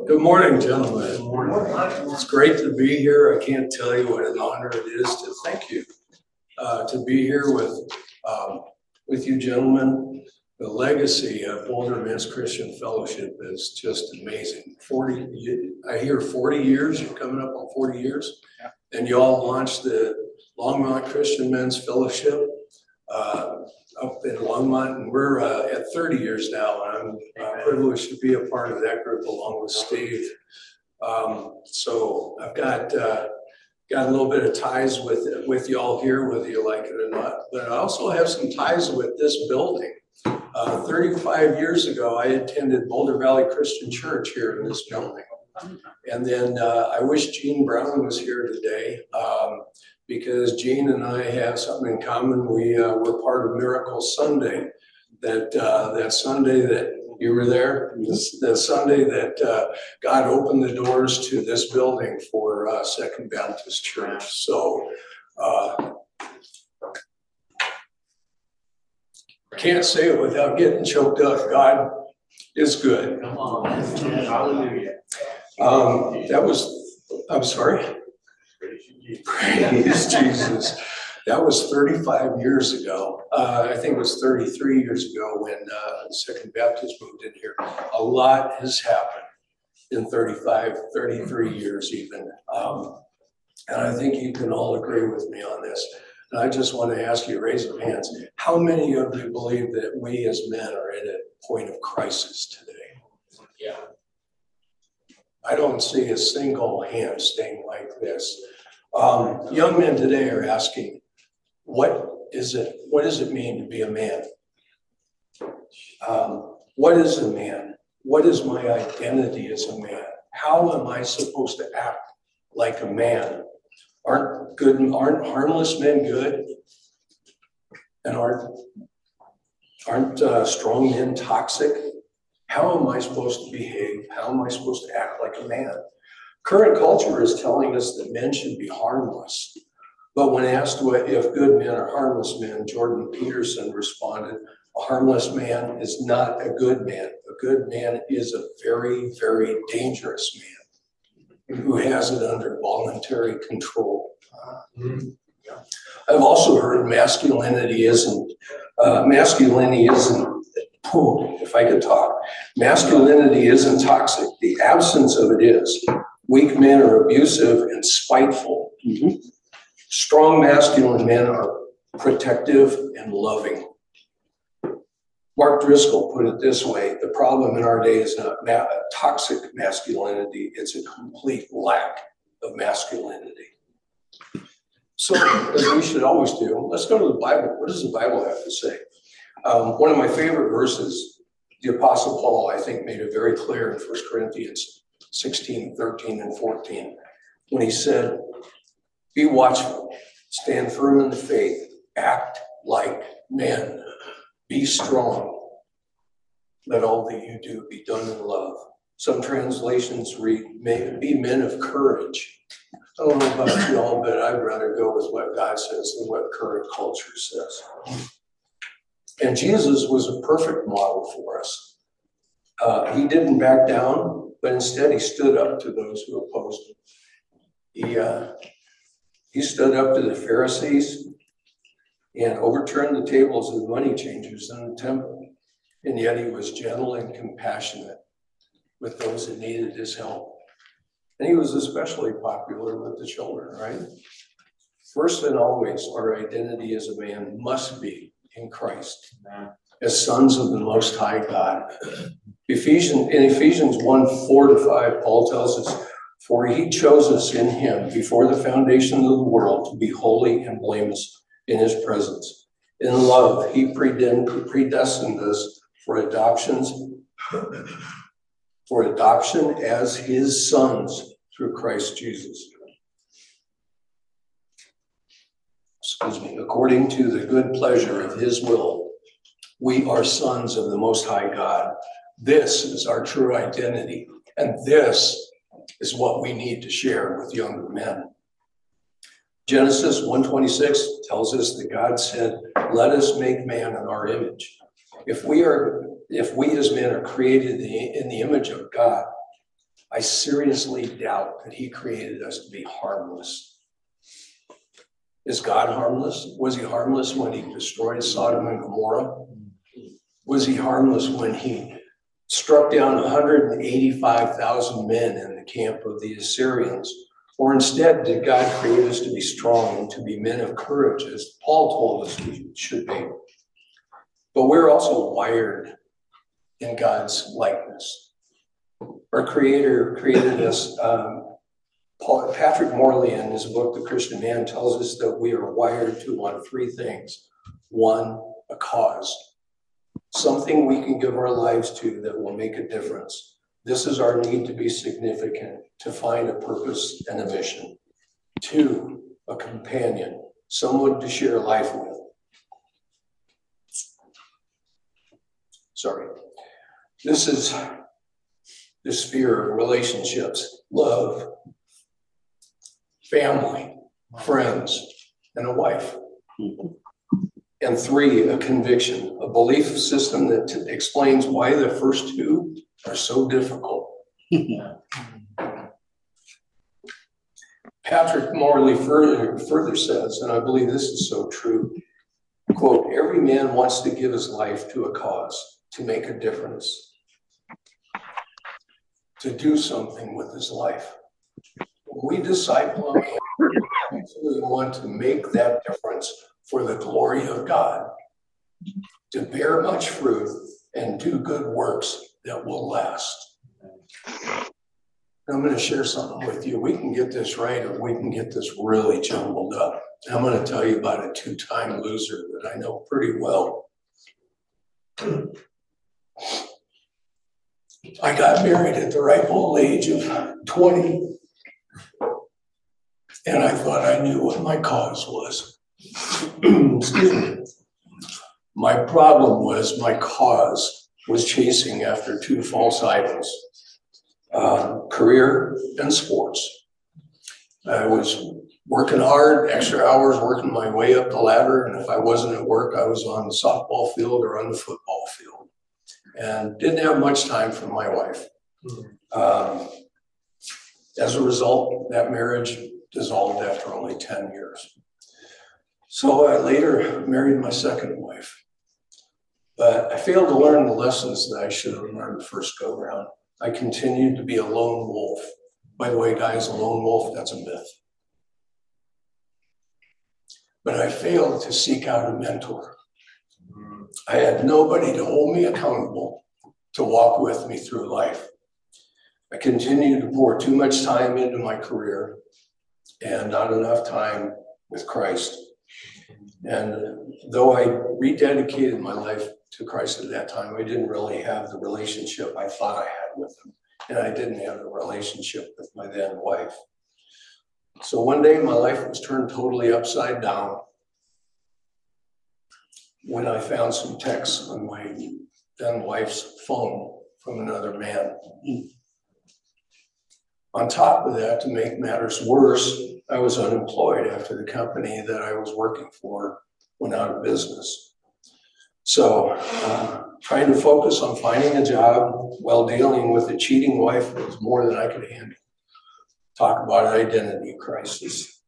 Good morning, gentlemen. Good morning. It's great to be here. I can't tell you what an honor it is to thank you to be here with you gentlemen. The legacy of Boulder Men's Christian Fellowship is just amazing. I hear 40 years. You're coming up on 40 years, and you all launched the Longmont Christian Men's Fellowship up in Longmont, and we're at 30 years now, and I'm privileged to be a part of that group along with Steve. So I've got a little bit of ties with y'all here, whether you like it or not, but I also have some ties with this building. 35 years ago, I attended Boulder Valley Christian Church here in this building. And then I wish Gene Brown was here today because Gene and I have something in common. We were part of Miracle Sunday. That Sunday that you were there, the Sunday that God opened the doors to this building for Second Baptist Church. So can't say it without getting choked up. God is good. Come on. Hallelujah. I'm sorry. Praise Jesus. That was 35 years ago. I think it was 33 years ago when Second Baptist moved in here. A lot has happened in 33 years even. And I think you can all agree with me on this. And I just want to ask you, raise your hands. How many of you believe that we as men are at a point of crisis today? Yeah. I don't see a single hand staying like this. Young men today are asking, what does it mean to be a man? What is a man? What is my identity as a man? How am I supposed to act like a man? Aren't harmless men good? And aren't strong men toxic? How am I supposed to behave? How am I supposed to act like a man? Current culture is telling us that men should be harmless. But when asked if good men are harmless men, Jordan Peterson responded, a harmless man is not a good man. A good man is a very, very dangerous man who has it under voluntary control. I've also heard masculinity isn't, if I could talk, masculinity isn't toxic. The absence of it is. Weak men are abusive and spiteful. Strong masculine men are protective and loving. Mark Driscoll put it this way, the problem in our day is not toxic masculinity, it's a complete lack of masculinity. So, as we should always do, let's go to the Bible. What does the Bible have to say? One of my favorite verses, the Apostle Paul, I think, made it very clear in 1 Corinthians 16, 13, and 14, when he said, be watchful, stand firm in the faith, act like men, be strong. Let all that you do be done in love. Some translations read, be men of courage. I don't know about you all, but I'd rather go with what God says than what current culture says. And Jesus was a perfect model for us. He didn't back down, but instead he stood up to those who opposed him. He stood up to the Pharisees and overturned the tables of the money changers in the temple. And yet he was gentle and compassionate with those that needed his help. And he was especially popular with the children, right? First and always, our identity as a man must be in Christ, as sons of the Most High God. In Ephesians 1:4-5, Paul tells us, for he chose us in him before the foundation of the world to be holy and blameless in his presence. In love, he predestined us for adoption as his sons through Christ Jesus. According to the good pleasure of his will, we are sons of the Most High God. This is our true identity, and this is what we need to share with younger men. Genesis 1:26 tells us that God said, let us make man in our image. If we as men are created in the image of God, I seriously doubt that he created us to be harmless. Is God harmless? Was he harmless when he destroyed Sodom and Gomorrah? Was he harmless when he struck down 185,000 men in the camp of the Assyrians? Or instead, did God create us to be strong and to be men of courage, as Paul told us we should be? But we're also wired in God's likeness. Our Creator created us. Patrick Morley, in his book, The Christian Man, tells us that we are wired to want three things. One, a cause. Something we can give our lives to that will make a difference. This is our need to be significant, to find a purpose and a mission. Two, a companion, someone to share life with. Sorry. This is the sphere of relationships, love, family, friends, and a wife. And three, a conviction, a belief system that explains why the first two are so difficult. Patrick Morley further says, and I believe this is so true, quote, every man wants to give his life to a cause, to make a difference, to do something with his life. When we disciple him, we actually want to make that difference for the glory of God, to bear much fruit and do good works that will last. I'm going to share something with you. We can get this right or we can get this really jumbled up. I'm going to tell you about a two-time loser that I know pretty well. I got married at the ripe old age of 20, and I thought I knew what my cause was. Excuse me. My problem was my cause was chasing after two false idols, career and sports. I was working hard, extra hours, working my way up the ladder, and if I wasn't at work, I was on the softball field or on the football field, and didn't have much time for my wife. As a result, that marriage dissolved after only 10 years. So I later married my second wife, but I failed to learn the lessons that I should have learned the first go round. I continued to be a lone wolf. By the way, guys, a lone wolf, that's a myth. But I failed to seek out a mentor. I had nobody to hold me accountable, to walk with me through life. I continued to pour too much time into my career and not enough time with Christ. And though I rededicated my life to Christ at that time, I didn't really have the relationship I thought I had with him. And I didn't have a relationship with my then wife. So one day my life was turned totally upside down when I found some texts on my then wife's phone from another man. On top of that, to make matters worse, I was unemployed after the company that I was working for went out of business. So trying to focus on finding a job while dealing with a cheating wife was more than I could handle. Talk about an identity crisis.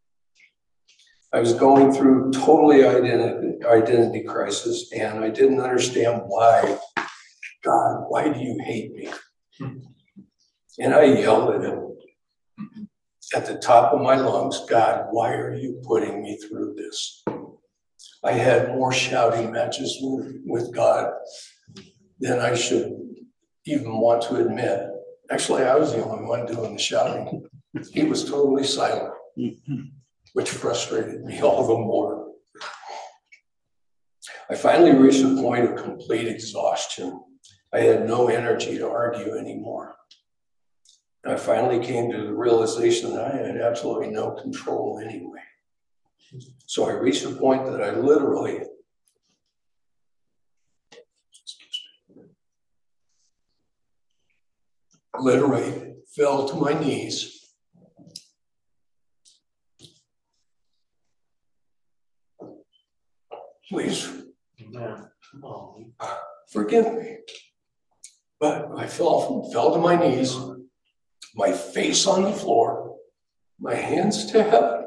I was going through totally identity crisis, and I didn't understand why. God, why do you hate me? And I yelled at him at the top of my lungs, God, why are you putting me through this? I had more shouting matches with God than I should even want to admit. Actually, I was the only one doing the shouting. He was totally silent, which frustrated me all the more. I finally reached a point of complete exhaustion. I had no energy to argue anymore. I finally came to the realization that I had absolutely no control anyway. So I reached a point that I literally fell to my knees. Please forgive me. But I fell to my knees my face on the floor, my hands to heaven.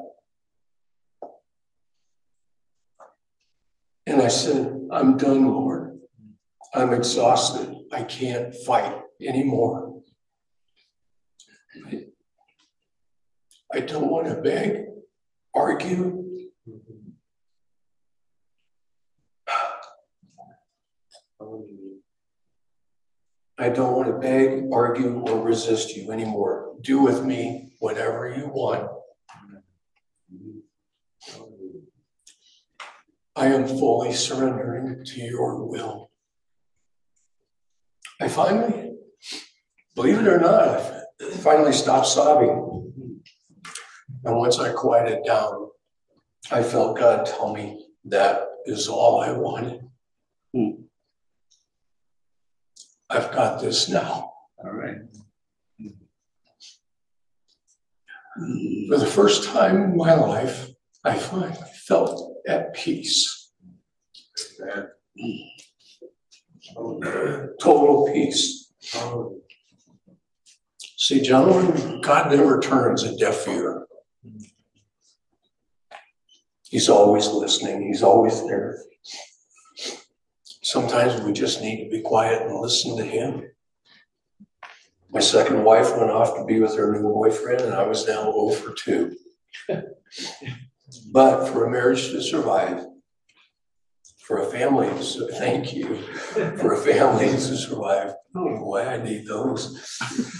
And I said, I'm done, Lord. I'm exhausted. I can't fight anymore. I don't want to beg, argue. I don't want to beg, argue, or resist you anymore. Do with me whatever you want. I am fully surrendering to your will. I finally, believe it or not, I finally stopped sobbing. And once I quieted down, I felt God tell me that is all I wanted. I've got this now. All right. For the first time in my life, I finally felt at peace. Total peace. See, gentlemen, God never turns a deaf ear. He's always listening. He's always there. Sometimes we just need to be quiet and listen to him. My second wife went off to be with her new boyfriend, and I was now 0 for 2. But for a marriage to survive, for a family to thank you, for a family to survive, oh boy, I need those.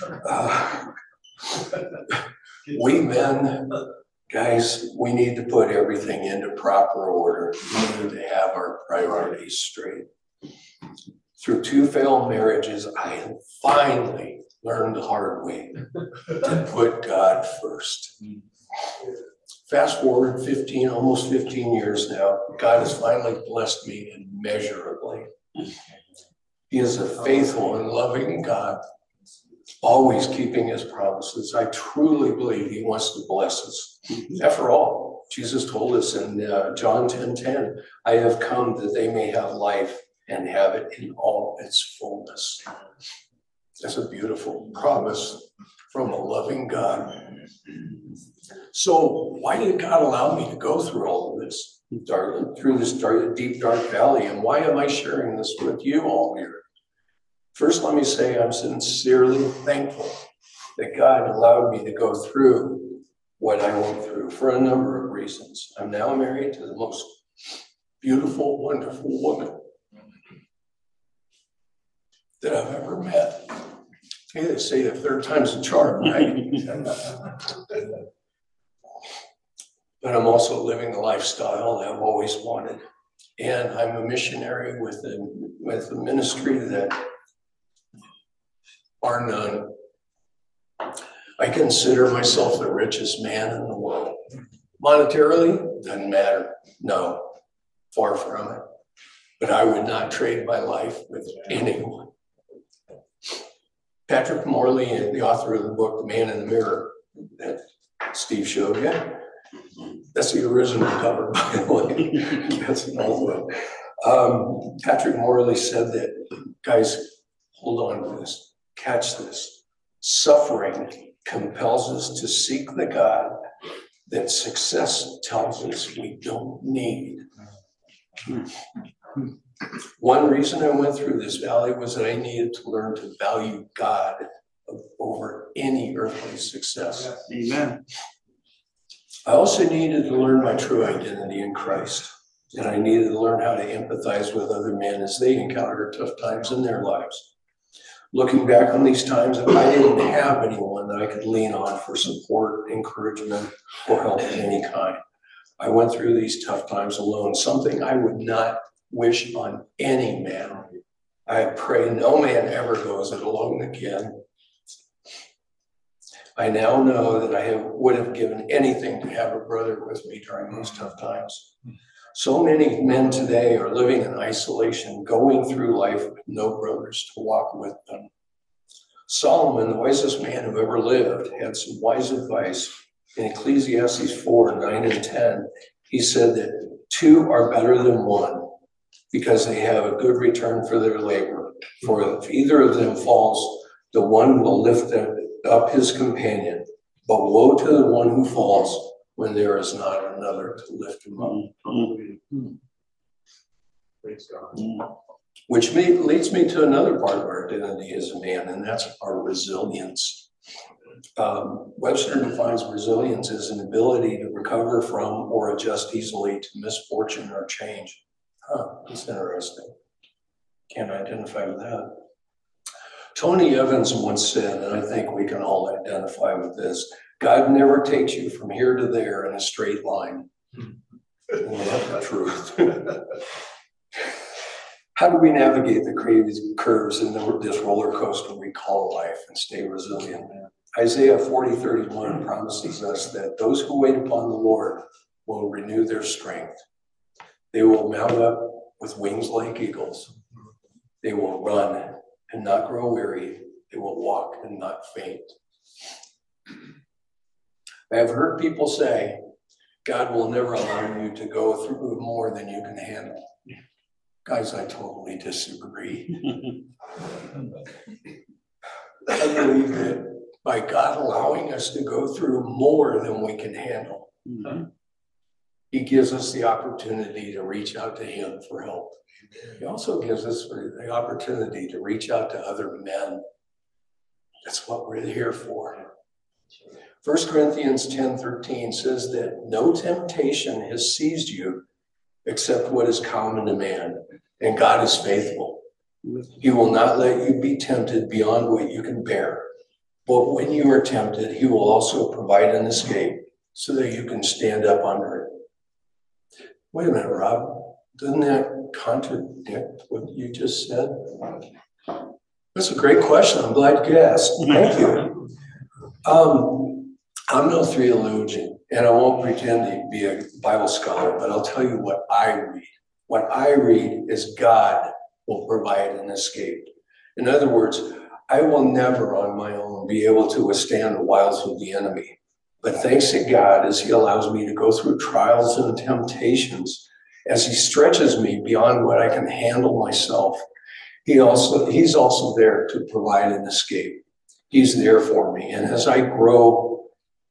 We men, guys, we need to put everything into proper order. We need to have our priorities straight. Through 2 failed marriages, I have finally learned the hard way to put God first. Fast forward almost 15 years now, God has finally blessed me immeasurably. He is a faithful and loving God, always keeping his promises. I truly believe he wants to bless us. After all, Jesus told us in John 10:10, I have come that they may have life and have it in all its fullness. That's a beautiful promise from a loving God. So why did God allow me to go through all of this, through this deep, dark valley? And why am I sharing this with you all here? First, let me say I'm sincerely thankful that God allowed me to go through what I went through for a number of reasons. I'm now married to the most beautiful, wonderful woman that I've ever met. Hey, they say the third time's a charm, right? But I'm also living the lifestyle that I've always wanted. And I'm a missionary with a ministry that are none. I consider myself the richest man in the world. Monetarily, doesn't matter. No, far from it. But I would not trade my life with anyone. Patrick Morley, the author of the book, The Man in the Mirror, that Steve showed you. That's the original cover, by the way. That's an old one. Patrick Morley said that, guys, hold on to this, catch this. Suffering compels us to seek the God that success tells us we don't need. One reason I went through this valley was that I needed to learn to value God over any earthly success. Amen. I also needed to learn my true identity in Christ, and I needed to learn how to empathize with other men as they encounter tough times in their lives. Looking back on these times, I didn't have anyone that I could lean on for support, encouragement, or help of any kind. I went through these tough times alone, something I would not wish on any man. I pray no man ever goes it alone again. I now know that I would have given anything to have a brother with me during those tough times. So many men today are living in isolation, going through life with no brothers to walk with them. Solomon, the wisest man who ever lived, had some wise advice. In Ecclesiastes 4:9 and 10, he said that 2 are better than 1 because they have a good return for their labor. For if either of them falls, the one will lift up his companion, but woe to the one who falls when there is not another to lift him up. Praise God. Which leads me to another part of our identity as a man, and that's our resilience. Webster defines resilience as an ability to recover from or adjust easily to misfortune or change. That's interesting. Can't identify with that. Tony Evans once said, and I think we can all identify with this, God never takes you from here to there in a straight line. Well, that's the truth. How do we navigate the crazy curves in this roller coaster we call life and stay resilient? Isaiah 40:31 promises us that those who wait upon the Lord will renew their strength. They will mount up with wings like eagles. They will run and not grow weary. They will walk and not faint. I have heard people say, God will never allow you to go through more than you can handle. Guys, I totally disagree. I believe that by God allowing us to go through more than we can handle, he gives us the opportunity to reach out to him for help. He also gives us the opportunity to reach out to other men. That's what we're here for. 1 Corinthians 10:13 says that no temptation has seized you except what is common to man, and God is faithful. He will not let you be tempted beyond what you can bear. But when you are tempted, he will also provide an escape so that you can stand up under it. Wait a minute, Rob. Doesn't that contradict what you just said? That's a great question. I'm glad you asked. Thank you. I'm no theologian, and I won't pretend to be a Bible scholar, but I'll tell you what I read. What I read is God will provide an escape. In other words, I will never on my own be able to withstand the wiles of the enemy. But thanks to God, as he allows me to go through trials and temptations, as he stretches me beyond what I can handle myself, he's also there to provide an escape. He's there for me. And as I grow,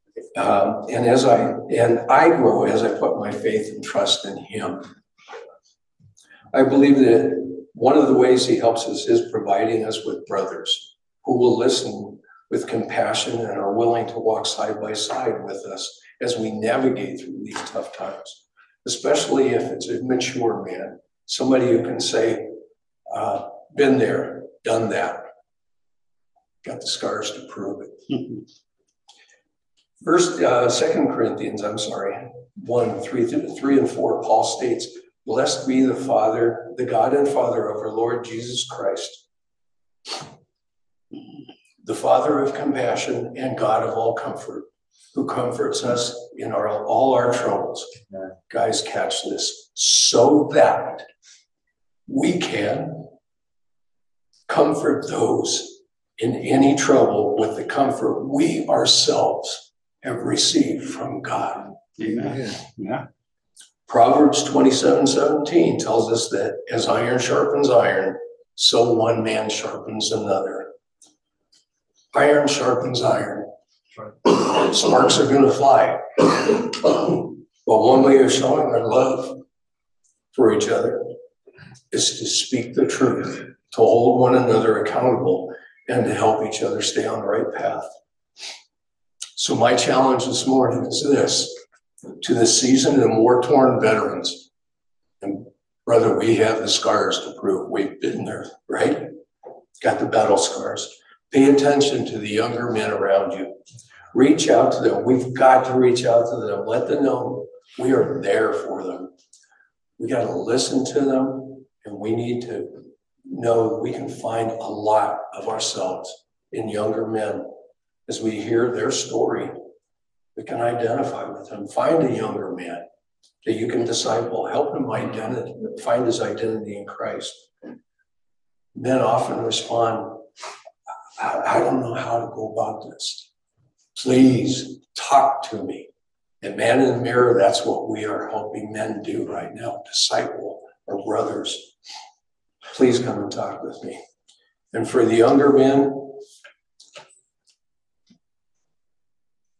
I grow as I put my faith and trust in him. I believe that one of the ways he helps us is providing us with brothers who will listen with compassion and are willing to walk side by side with us as we navigate through these tough times, especially if it's a mature man, somebody who can say, been there, done that, got the scars to prove it. 2 Corinthians, 1:3 and 4, Paul states, blessed be the Father, the God and Father of our Lord Jesus Christ, the Father of compassion and God of all comfort, who comforts us in all our troubles. Guys, catch this. So that we can comfort those in any trouble with the comfort we ourselves have received from God. Amen. Yeah. Proverbs 27:17 tells us that as iron sharpens iron, so one man sharpens another. Iron sharpens iron. Sparks are going to fly. But one way of showing our love for each other is to speak the truth, to hold one another accountable, and to help each other stay on the right path. So my challenge this morning is this: to the seasoned and war-torn veterans, and brother, we have the scars to prove we've been there, right? Got the battle scars. Pay attention to the younger men around you. Reach out to them. We've got to reach out to them. Let them know we are there for them. We got to listen to them, and we need to know we can find a lot of ourselves in younger men. As we hear their story, we can identify with them. Find a younger man that you can disciple, help him find his identity in Christ. Men often respond, I don't know how to go about this. Please talk to me. And man in the mirror, that's what we are helping men do right now, disciple our brothers. Please come and talk with me. And for the younger men,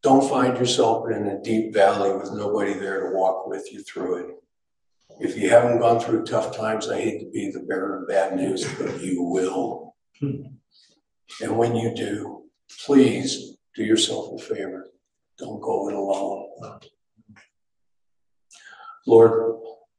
Don't find yourself in a deep valley with nobody there to walk with you through it. If you haven't gone through tough times, I hate to be the bearer of bad news, but you will. And when you do, please do yourself a favor. Don't go it alone. Lord,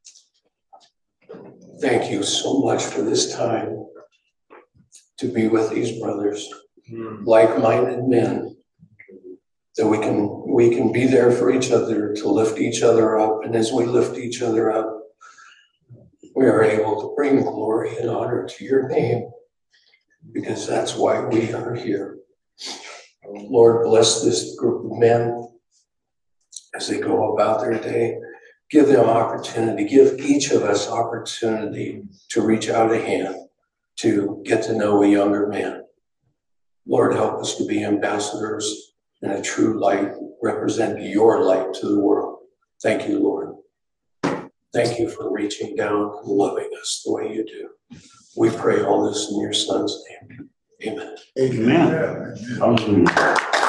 thank you so much for this time to be with these brothers, like-minded men, that we can be there for each other, to lift each other up. And as we lift each other up, we are able to bring glory and honor to your name, because that's why we are here. Lord, bless this group of men as they go about their day. Give them opportunity, give each of us opportunity to reach out a hand to get to know a younger man. Lord, help us to be ambassadors and a true light, represent your light to the world. Thank you, Lord. Thank you for reaching down and loving us the way you do. We pray all this in your son's name. Amen. Amen. Hallelujah.